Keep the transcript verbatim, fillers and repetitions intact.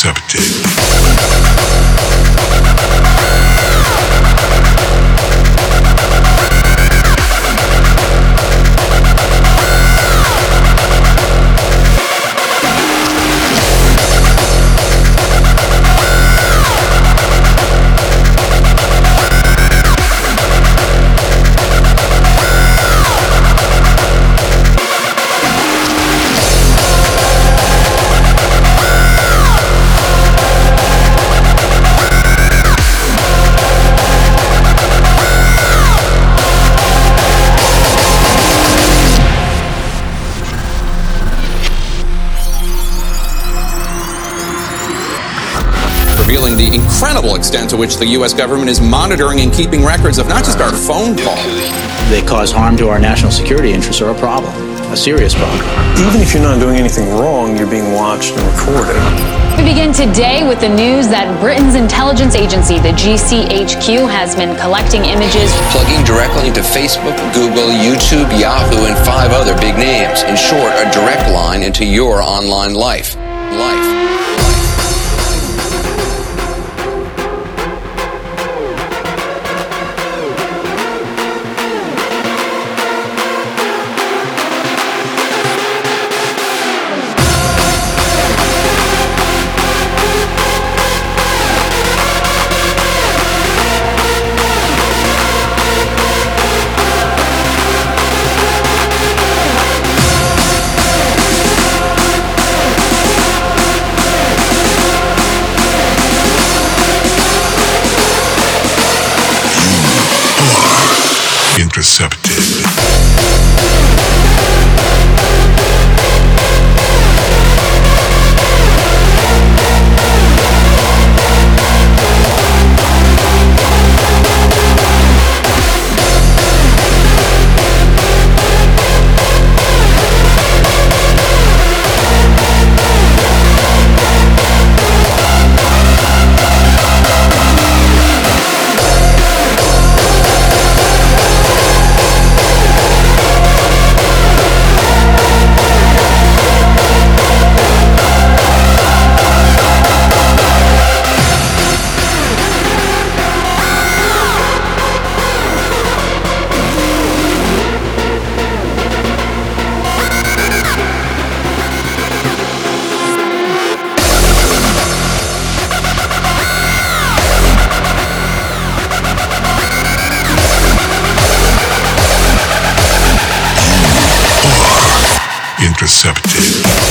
Intercepted. Revealing the incredible extent to which the U S government is monitoring and keeping records of not just our phone calls. They cause harm to our national security interests are a problem, a serious problem. Even if you're not doing anything wrong, you're being watched and recorded. We begin today with the news that Britain's intelligence agency, the G C H Q, has been collecting images. Plugging directly into Facebook, Google, YouTube, Yahoo, and five other big names. In short, a direct line into your online life. Life. Intercepted. Intercepted.